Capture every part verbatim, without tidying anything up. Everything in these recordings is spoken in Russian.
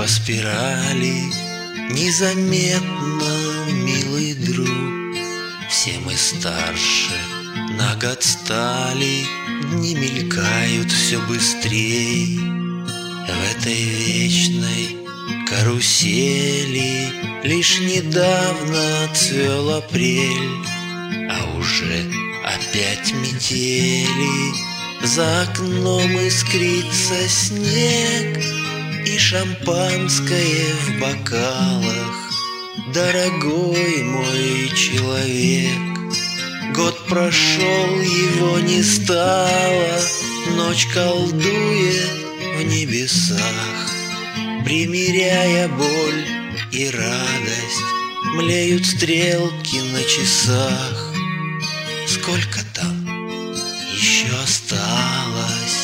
спирали, незаметно, милый друг. Все мы старше, на год стали, дни мелькают все быстрей. В этой вечной карусели лишь недавно цвел апрель, а уже опять метели. За окном искрится снег, и шампанское в бокалах. Дорогой мой человек, год прошел, его не стало. Ночь колдует в небесах, примиряя боль и радость. Млеют стрелки на часах. Сколько там еще осталось?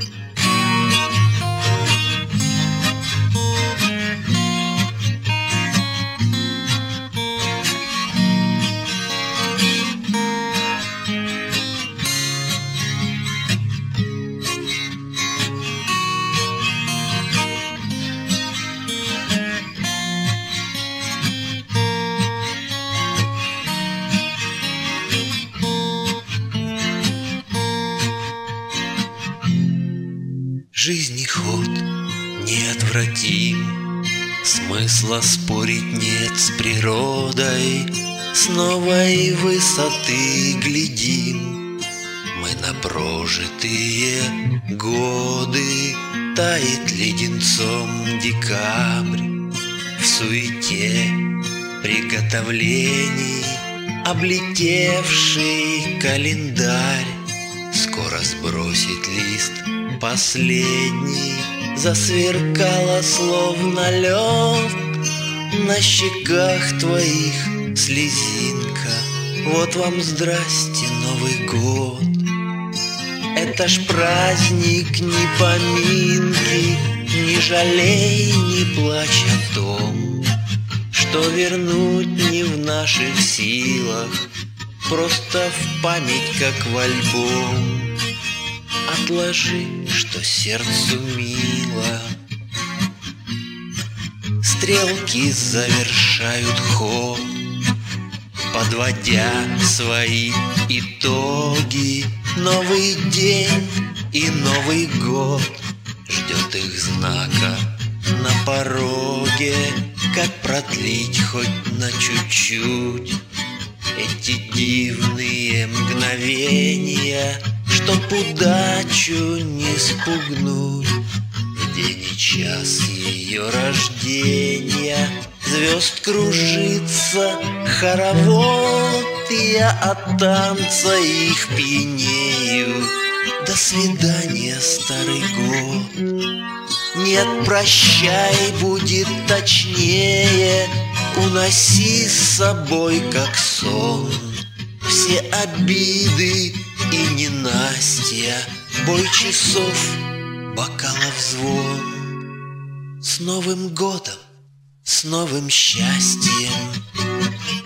Жизни ход неотвратим, смысла спорить нет с природой. С новой высоты глядим мы на прожитые годы. Тает леденцом декабрь в суете приготовлений. Облетевший календарь скоро сбросит лист последний. Засверкала словно лед на щеках твоих слезинка. Вот вам здрасте, Новый год. Это ж праздник, не поминки. Не жалей, не плачь о том, что вернуть не в наших силах. Просто в память, как в альбом. Отложи, что сердцу мило. Стрелки завершают ход, подводя свои итоги. Новый день и Новый год ждет их знака на пороге. Как продлить хоть на чуть-чуть эти дивные мгновения, чтоб удачу не спугнуть в день и час ее рождения. Звезд кружится хоровод, я от танца их пьянею. До свидания, старый год. Нет, прощай, будет точнее. Уноси с собой, как сон, все обиды и ненастья. Бой часов, бокалов звон. С Новым годом, с новым счастьем.